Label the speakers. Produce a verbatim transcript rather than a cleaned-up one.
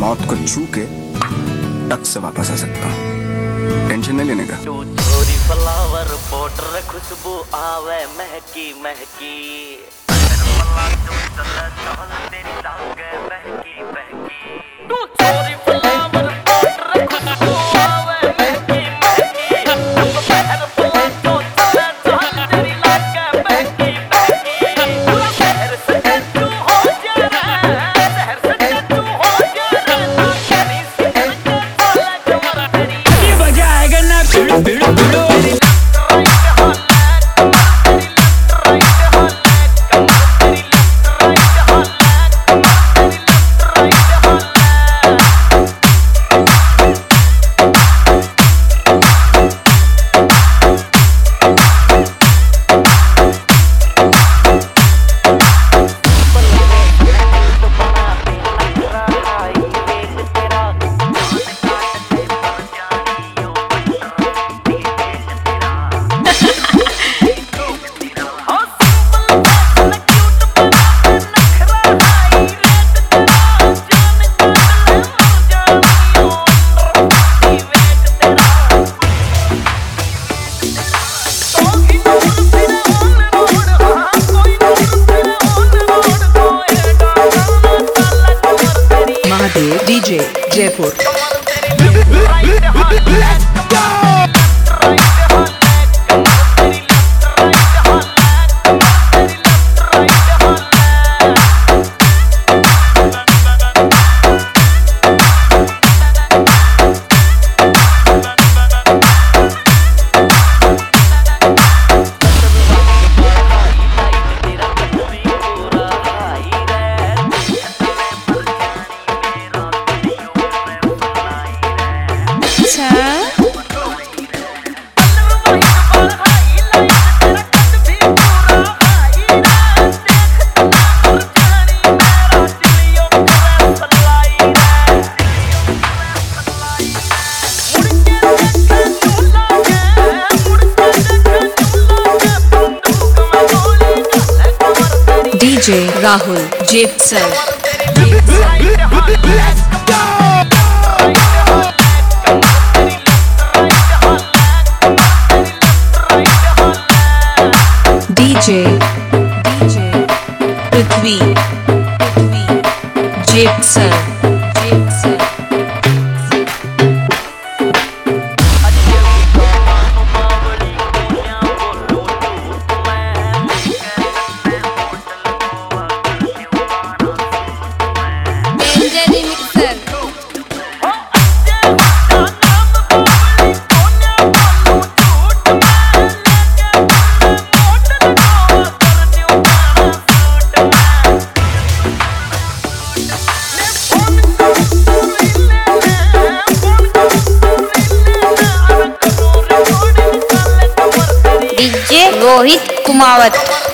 Speaker 1: मौत को छू के टक से वापस आ सकता हूँ। टेंशन नहीं लेने का।
Speaker 2: तू छोरी फ्लावर पाउडर खुशबू आवे महकी महकी तू छोरी फ्लावर पाउडर खुशबू आवे महकी महकी शहर बुला तो चले जहां तेरी लागे महकी महकी शहर से तू हो जा शहर से तू हो जा कहीं से चले जवार तेरी
Speaker 3: बजाएगा ना भिड़ भिड़ भिड़ो D J Jaipur. D J Rahul Jepsal. D J D J Prithvi Prithvi Jepsal Jepsal.
Speaker 4: Rohit Kumawat.